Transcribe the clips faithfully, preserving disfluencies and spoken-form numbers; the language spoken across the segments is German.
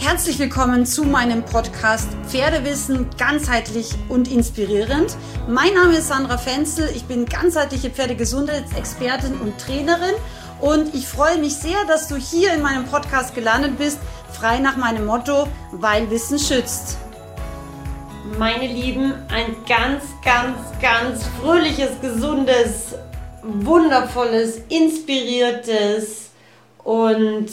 Herzlich willkommen zu meinem Podcast Pferdewissen ganzheitlich und inspirierend. Mein Name ist Sandra Fenzel, ich bin ganzheitliche Pferdegesundheitsexpertin und Trainerin und ich freue mich sehr, dass du hier in meinem Podcast gelandet bist, frei nach meinem Motto, weil Wissen schützt. Meine Lieben, ein ganz, ganz, ganz fröhliches, gesundes, wundervolles, inspiriertes und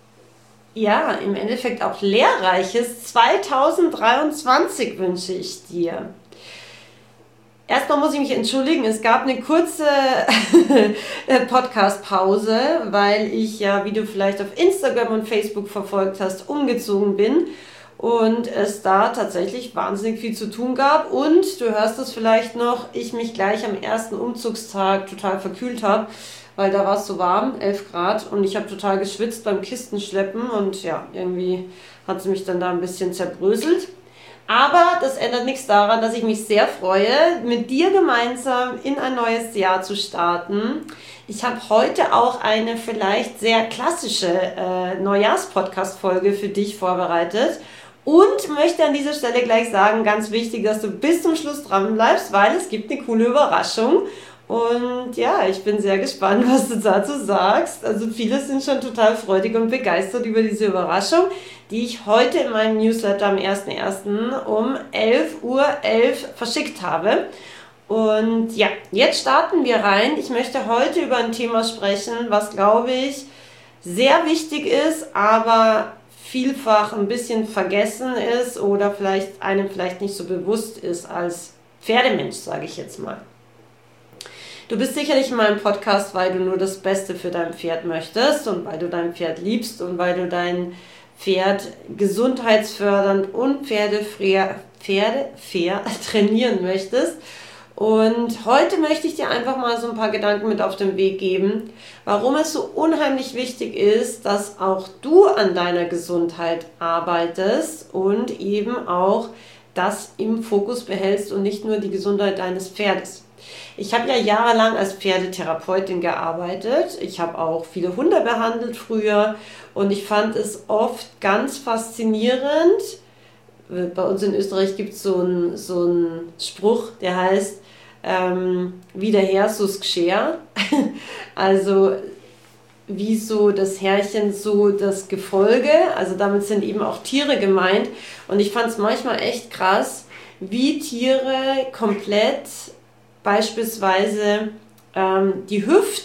ja, im Endeffekt auch lehrreiches zweitausenddreiundzwanzig wünsche ich dir. Erstmal muss ich mich entschuldigen, es gab eine kurze Podcast-Pause, weil ich ja, wie du vielleicht auf Instagram und Facebook verfolgt hast, umgezogen bin und es da tatsächlich wahnsinnig viel zu tun gab und du hörst es vielleicht noch, ich mich gleich am ersten Umzugstag total verkühlt habe, weil da war es so warm, elf Grad und ich habe total geschwitzt beim Kistenschleppen und ja, irgendwie hat sie mich dann da ein bisschen zerbröselt. Aber das ändert nichts daran, dass ich mich sehr freue, mit dir gemeinsam in ein neues Jahr zu starten. Ich habe heute auch eine vielleicht sehr klassische äh, Neujahrs-Podcast-Folge für dich vorbereitet und möchte an dieser Stelle gleich sagen, ganz wichtig, dass du bis zum Schluss dran bleibst, weil es gibt eine coole Überraschung. Und ja, ich bin sehr gespannt, was du dazu sagst. Also viele sind schon total freudig und begeistert über diese Überraschung, die ich heute in meinem Newsletter am ersten ersten um elf Uhr elf verschickt habe. Und ja, jetzt starten wir rein. Ich möchte heute über ein Thema sprechen, was, glaube ich, sehr wichtig ist, aber vielfach ein bisschen vergessen ist oder vielleicht einem vielleicht nicht so bewusst ist als Pferdemensch, sage ich jetzt mal. Du bist sicherlich in meinem Podcast, weil du nur das Beste für dein Pferd möchtest und weil du dein Pferd liebst und weil du dein Pferd gesundheitsfördernd und pferdefair, pferdefair trainieren möchtest. Und heute möchte ich dir einfach mal so ein paar Gedanken mit auf den Weg geben, warum es so unheimlich wichtig ist, dass auch du an deiner Gesundheit arbeitest und eben auch das im Fokus behältst und nicht nur die Gesundheit deines Pferdes. Ich habe ja jahrelang als Pferdetherapeutin gearbeitet. Ich habe auch viele Hunde behandelt früher und ich fand es oft ganz faszinierend. Bei uns in Österreich gibt es so einen so einen Spruch, der heißt, ähm, wie der Herr, so's G'scher. Also wie so das Herrchen, so das Gefolge. Also damit sind eben auch Tiere gemeint. Und ich fand es manchmal echt krass, wie Tiere komplett beispielsweise ähm, die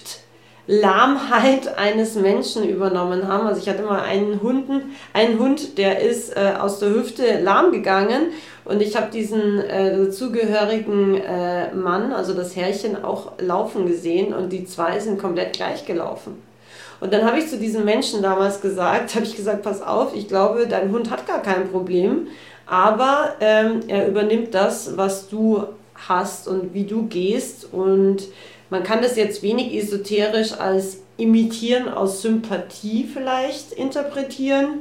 Hüftlahmheit eines Menschen übernommen haben. Also ich hatte mal einen, Hunden, einen Hund, der ist äh, aus der Hüfte lahm gegangen und ich habe diesen äh, dazugehörigen äh, Mann, also das Herrchen, auch laufen gesehen und die zwei sind komplett gleich gelaufen. Und dann habe ich zu diesem Menschen damals gesagt, habe ich gesagt, pass auf, ich glaube, dein Hund hat gar kein Problem, aber ähm, er übernimmt das, was du hast und wie du gehst und man kann das jetzt wenig esoterisch als Imitieren aus Sympathie vielleicht interpretieren.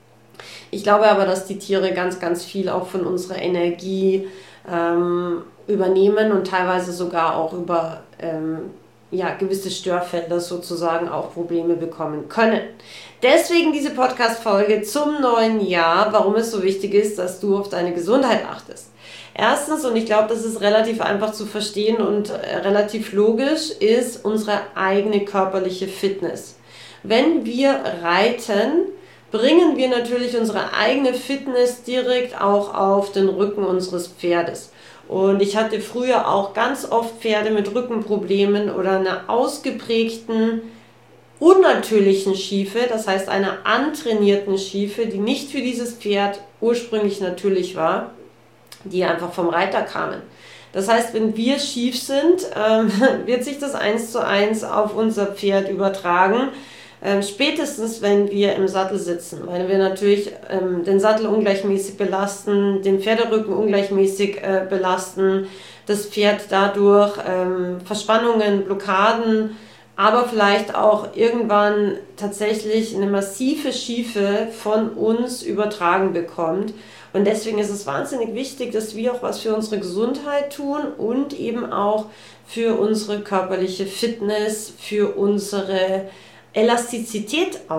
Ich glaube aber, dass die Tiere ganz, ganz viel auch von unserer Energie ähm, übernehmen und teilweise sogar auch über ähm, ja, gewisse Störfelder sozusagen auch Probleme bekommen können. Deswegen diese Podcast-Folge zum neuen Jahr, warum es so wichtig ist, dass du auf deine Gesundheit achtest. Erstens, und ich glaube, das ist relativ einfach zu verstehen und relativ logisch, ist unsere eigene körperliche Fitness. Wenn wir reiten, bringen wir natürlich unsere eigene Fitness direkt auch auf den Rücken unseres Pferdes. Und ich hatte früher auch ganz oft Pferde mit Rückenproblemen oder einer ausgeprägten, unnatürlichen Schiefe, das heißt einer antrainierten Schiefe, die nicht für dieses Pferd ursprünglich natürlich war, die einfach vom Reiter kamen. Das heißt, wenn wir schief sind, ähm, wird sich das eins zu eins auf unser Pferd übertragen. Ähm, spätestens, wenn wir im Sattel sitzen, weil wir natürlich ähm, den Sattel ungleichmäßig belasten, den Pferderücken ungleichmäßig äh, belasten, das Pferd dadurch ähm, Verspannungen, Blockaden, aber vielleicht auch irgendwann tatsächlich eine massive Schiefe von uns übertragen bekommt. Und deswegen ist es wahnsinnig wichtig, dass wir auch was für unsere Gesundheit tun und eben auch für unsere körperliche Fitness, für unsere Elastizität auch.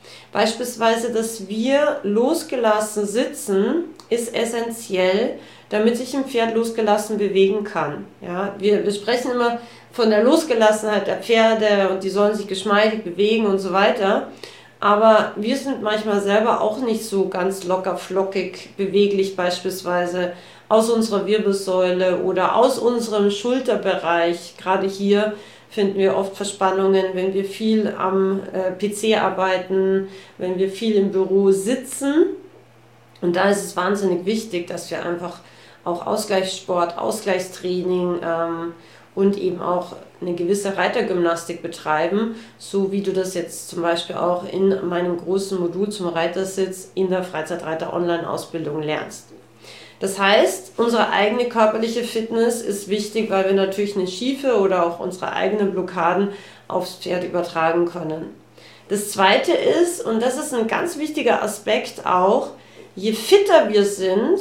Beispielsweise, dass wir losgelassen sitzen, ist essentiell, damit sich ein Pferd losgelassen bewegen kann. Ja, wir, wir sprechen immer von der Losgelassenheit der Pferde und die sollen sich geschmeidig bewegen und so weiter. Aber wir sind manchmal selber auch nicht so ganz locker flockig beweglich, beispielsweise aus unserer Wirbelsäule oder aus unserem Schulterbereich. Gerade hier finden wir oft Verspannungen, wenn wir viel am äh, P C arbeiten, wenn wir viel im Büro sitzen. Und da ist es wahnsinnig wichtig, dass wir einfach auch Ausgleichssport, Ausgleichstraining ähm, und eben auch eine gewisse Reitergymnastik betreiben, so wie du das jetzt zum Beispiel auch in meinem großen Modul zum Reitersitz in der Freizeitreiter-Online-Ausbildung lernst. Das heißt, unsere eigene körperliche Fitness ist wichtig, weil wir natürlich eine schiefe oder auch unsere eigenen Blockaden aufs Pferd übertragen können. Das Zweite ist, und das ist ein ganz wichtiger Aspekt auch, je fitter wir sind,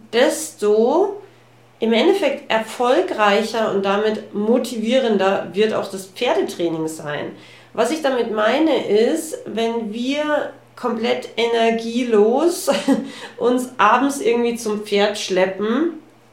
desto im Endeffekt erfolgreicher und damit motivierender wird auch das Pferdetraining sein. Was ich damit meine ist, wenn wir komplett energielos uns abends irgendwie zum Pferd schleppen,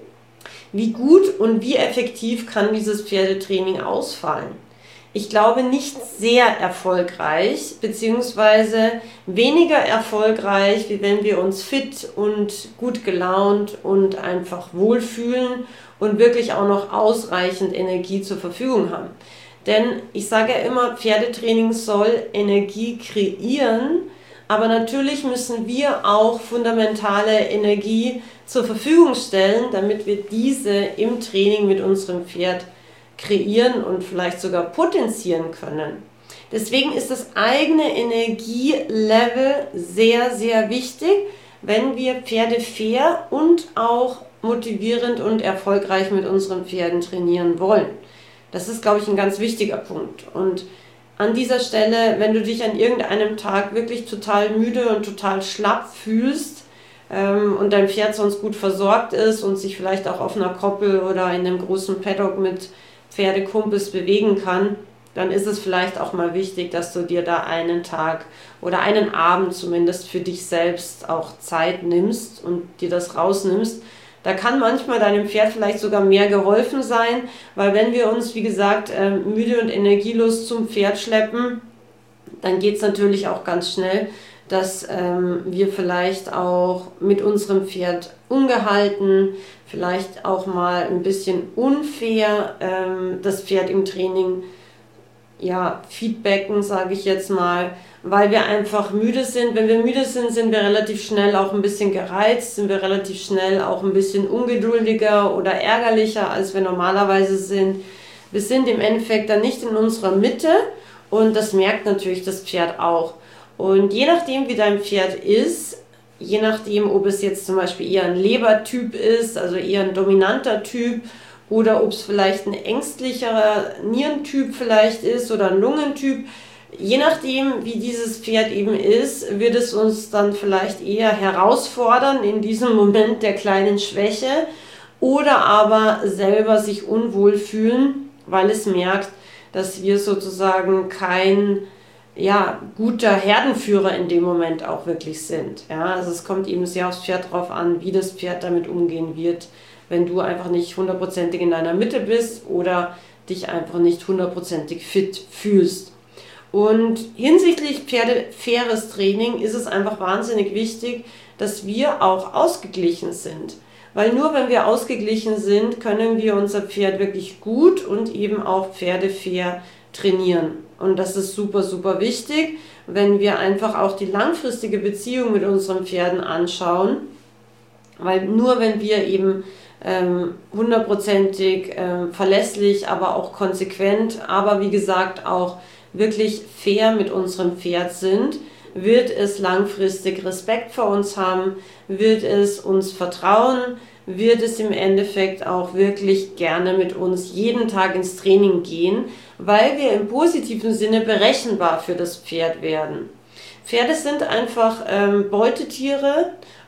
wie gut und wie effektiv kann dieses Pferdetraining ausfallen? Ich glaube nicht sehr erfolgreich, beziehungsweise weniger erfolgreich, wie wenn wir uns fit und gut gelaunt und einfach wohlfühlen und wirklich auch noch ausreichend Energie zur Verfügung haben. Denn ich sage ja immer, Pferdetraining soll Energie kreieren, aber natürlich müssen wir auch fundamentale Energie zur Verfügung stellen, damit wir diese im Training mit unserem Pferd kreieren und vielleicht sogar potenzieren können. Deswegen ist das eigene Energielevel sehr, sehr wichtig, wenn wir Pferde fair und auch motivierend und erfolgreich mit unseren Pferden trainieren wollen. Das ist, glaube ich, ein ganz wichtiger Punkt. Und an dieser Stelle, wenn du dich an irgendeinem Tag wirklich total müde und total schlapp fühlst ähm, und dein Pferd sonst gut versorgt ist und sich vielleicht auch auf einer Koppel oder in einem großen Paddock mit Pferdekumpels bewegen kann, dann ist es vielleicht auch mal wichtig, dass du dir da einen Tag oder einen Abend zumindest für dich selbst auch Zeit nimmst und dir das rausnimmst. Da kann manchmal deinem Pferd vielleicht sogar mehr geholfen sein, weil wenn wir uns, wie gesagt, müde und energielos zum Pferd schleppen, dann geht es natürlich auch ganz schnell, dass ähm, wir vielleicht auch mit unserem Pferd ungehalten, vielleicht auch mal ein bisschen unfair ähm, das Pferd im Training ja, feedbacken, sage ich jetzt mal, weil wir einfach müde sind. Wenn wir müde sind, sind wir relativ schnell auch ein bisschen gereizt, sind wir relativ schnell auch ein bisschen ungeduldiger oder ärgerlicher, als wir normalerweise sind. Wir sind im Endeffekt dann nicht in unserer Mitte und das merkt natürlich das Pferd auch. Und je nachdem, wie dein Pferd ist, je nachdem, ob es jetzt zum Beispiel eher ein Lebertyp ist, also eher ein dominanter Typ, oder ob es vielleicht ein ängstlicherer Nierentyp vielleicht ist oder ein Lungentyp, je nachdem, wie dieses Pferd eben ist, wird es uns dann vielleicht eher herausfordern in diesem Moment der kleinen Schwäche oder aber selber sich unwohl fühlen, weil es merkt, dass wir sozusagen kein ja, guter Herdenführer in dem Moment auch wirklich sind. Ja, also es kommt eben sehr aufs Pferd drauf an, wie das Pferd damit umgehen wird, wenn du einfach nicht hundertprozentig in deiner Mitte bist oder dich einfach nicht hundertprozentig fit fühlst. Und hinsichtlich pferdefaires Training ist es einfach wahnsinnig wichtig, dass wir auch ausgeglichen sind. Weil nur wenn wir ausgeglichen sind, können wir unser Pferd wirklich gut und eben auch pferdefair trainieren. Und das ist super, super wichtig, wenn wir einfach auch die langfristige Beziehung mit unseren Pferden anschauen. Weil nur wenn wir eben ähm, hundertprozentig äh, verlässlich, aber auch konsequent, aber wie gesagt auch wirklich fair mit unserem Pferd sind, wird es langfristig Respekt vor uns haben, wird es uns vertrauen, wird es im Endeffekt auch wirklich gerne mit uns jeden Tag ins Training gehen, weil wir im positiven Sinne berechenbar für das Pferd werden. Pferde sind einfach ähm, Beutetiere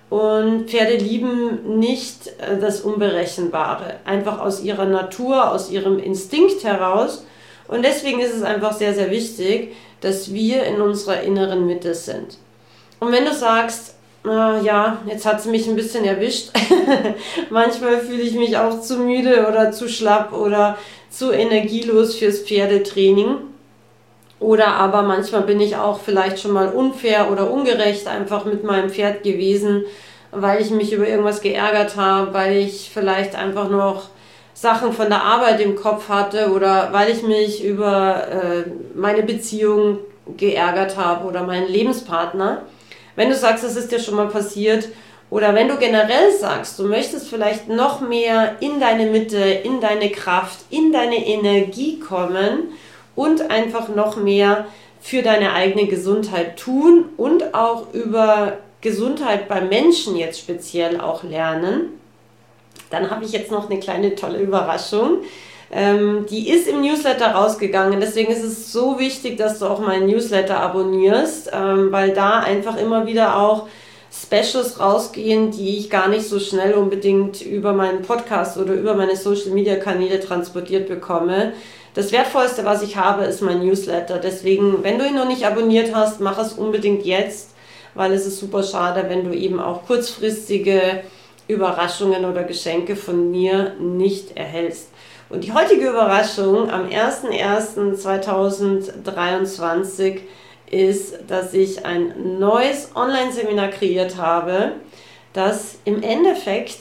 und Pferde lieben nicht äh, das Unberechenbare, einfach aus ihrer Natur, aus ihrem Instinkt heraus. Und deswegen ist es einfach sehr, sehr wichtig, dass wir in unserer inneren Mitte sind. Und wenn du sagst, na ja, jetzt hat es mich ein bisschen erwischt, manchmal fühle ich mich auch zu müde oder zu schlapp oder zu energielos fürs Pferdetraining, oder aber manchmal bin ich auch vielleicht schon mal unfair oder ungerecht einfach mit meinem Pferd gewesen, weil ich mich über irgendwas geärgert habe, weil ich vielleicht einfach noch Sachen von der Arbeit im Kopf hatte oder weil ich mich über äh, meine Beziehung geärgert habe oder meinen Lebenspartner. Wenn du sagst, das ist dir schon mal passiert, oder wenn du generell sagst, du möchtest vielleicht noch mehr in deine Mitte, in deine Kraft, in deine Energie kommen und einfach noch mehr für deine eigene Gesundheit tun und auch über Gesundheit beim Menschen jetzt speziell auch lernen, dann habe ich jetzt noch eine kleine tolle Überraschung. Ähm, die ist im Newsletter rausgegangen, deswegen ist es so wichtig, dass du auch meinen Newsletter abonnierst, ähm, weil da einfach immer wieder auch Specials rausgehen, die ich gar nicht so schnell unbedingt über meinen Podcast oder über meine Social Media Kanäle transportiert bekomme. Das Wertvollste, was ich habe, ist mein Newsletter. Deswegen, wenn du ihn noch nicht abonniert hast, mach es unbedingt jetzt, weil es ist super schade, wenn du eben auch kurzfristige Überraschungen oder Geschenke von mir nicht erhältst. Und die heutige Überraschung am erster erster zweitausenddreiundzwanzig ist, dass ich ein neues Online-Seminar kreiert habe, das im Endeffekt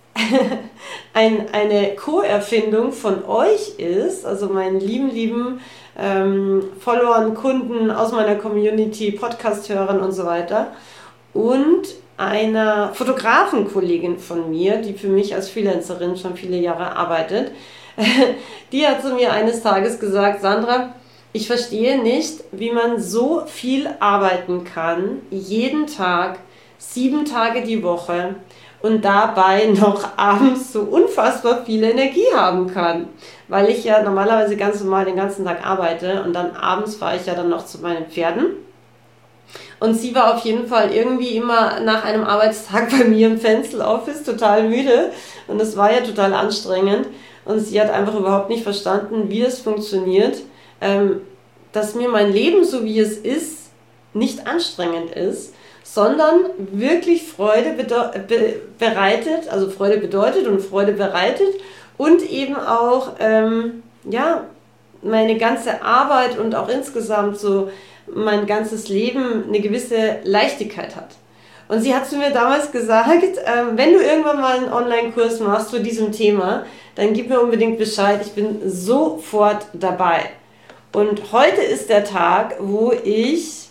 ein, eine Co-Erfindung von euch ist, also meinen lieben, lieben ähm, Followern, Kunden aus meiner Community, Podcast-Hörern und so weiter, und einer Fotografenkollegin von mir, die für mich als Freelancerin schon viele Jahre arbeitet. Die hat zu mir eines Tages gesagt: Sandra, ich verstehe nicht, wie man so viel arbeiten kann, jeden Tag, sieben Tage die Woche, und dabei noch abends so unfassbar viel Energie haben kann. Weil ich ja normalerweise ganz normal den ganzen Tag arbeite und dann abends fahre ich ja dann noch zu meinen Pferden. Und sie war auf jeden Fall irgendwie immer nach einem Arbeitstag bei mir im Fenzel-Office total müde, und es war ja total anstrengend. Und sie hat einfach überhaupt nicht verstanden, wie es funktioniert, ähm, dass mir mein Leben, so wie es ist, nicht anstrengend ist, sondern wirklich Freude be- bereitet, also Freude bedeutet und Freude bereitet, und eben auch ähm, ja, meine ganze Arbeit und auch insgesamt so mein ganzes Leben eine gewisse Leichtigkeit hat. Und sie hat zu mir damals gesagt, äh, wenn du irgendwann mal einen Online-Kurs machst zu diesem Thema, dann gib mir unbedingt Bescheid, ich bin sofort dabei. Und heute ist der Tag, wo ich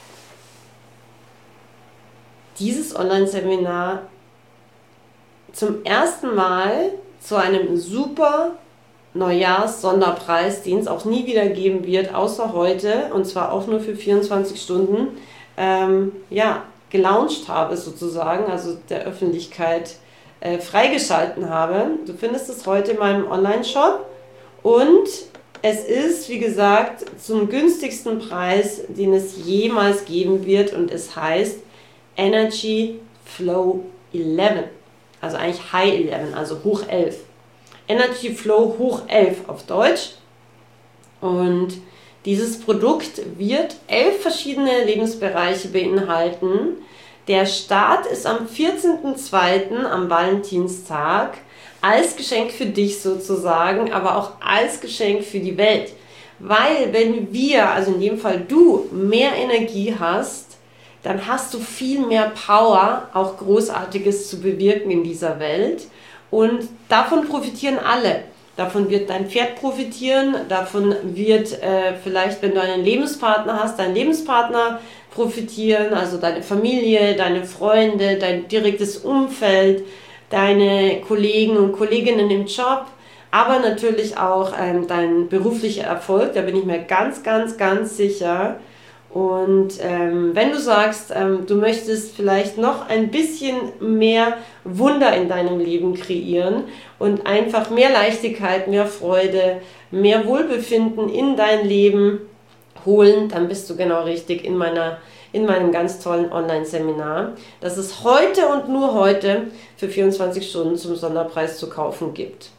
dieses Online-Seminar zum ersten Mal zu einem super Neujahrs-Sonderpreis, den es auch nie wieder geben wird, außer heute, und zwar auch nur für vierundzwanzig Stunden, ähm, ja, gelauncht habe sozusagen, also der Öffentlichkeit äh, freigeschalten habe. Du findest es heute in meinem Online-Shop, und es ist, wie gesagt, zum günstigsten Preis, den es jemals geben wird, und es heißt Energy Flow elf, also eigentlich High elf, also hoch elf. Energy Flow hoch elf auf Deutsch. Und dieses Produkt wird elf verschiedene Lebensbereiche beinhalten. Der Start ist am vierzehnten zweiten am Valentinstag, als Geschenk für dich sozusagen, aber auch als Geschenk für die Welt. Weil wenn wir, also in dem Fall du, mehr Energie hast, dann hast du viel mehr Power, auch Großartiges zu bewirken in dieser Welt. Und davon profitieren alle. Davon wird dein Pferd profitieren, davon wird äh, vielleicht, wenn du einen Lebenspartner hast, dein Lebenspartner profitieren, also deine Familie, deine Freunde, dein direktes Umfeld, deine Kollegen und Kolleginnen im Job, aber natürlich auch ähm, dein beruflicher Erfolg, da bin ich mir ganz, ganz, ganz sicher. Und ähm, wenn du sagst, ähm, du möchtest vielleicht noch ein bisschen mehr Wunder in deinem Leben kreieren und einfach mehr Leichtigkeit, mehr Freude, mehr Wohlbefinden in dein Leben holen, dann bist du genau richtig in meiner, in meinem ganz tollen Online-Seminar, das es heute und nur heute für vierundzwanzig Stunden zum Sonderpreis zu kaufen gibt.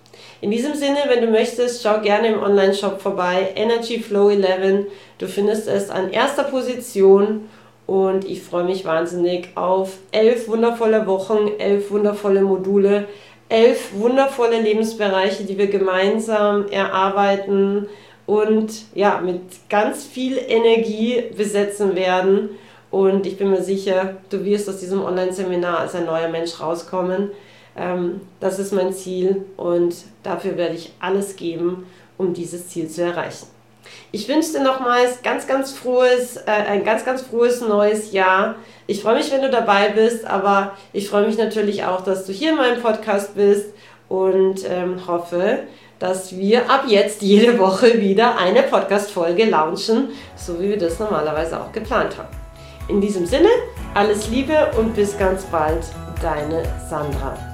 In diesem Sinne, wenn du möchtest, schau gerne im Online-Shop vorbei, Energy Flow elf. Du findest es an erster Position und ich freue mich wahnsinnig auf elf wundervolle Wochen, elf wundervolle Module, elf wundervolle Lebensbereiche, die wir gemeinsam erarbeiten und ja, mit ganz viel Energie besetzen werden. Und ich bin mir sicher, du wirst aus diesem Online-Seminar als ein neuer Mensch rauskommen. Ähm, das ist mein Ziel und dafür werde ich alles geben, um dieses Ziel zu erreichen. Ich wünsche dir nochmals ganz, ganz frohes, äh, ein ganz, ganz frohes neues Jahr. Ich freue mich, wenn du dabei bist, aber ich freue mich natürlich auch, dass du hier in meinem Podcast bist und ähm, hoffe, dass wir ab jetzt jede Woche wieder eine Podcast-Folge launchen, so wie wir das normalerweise auch geplant haben. In diesem Sinne, alles Liebe und bis ganz bald, deine Sandra.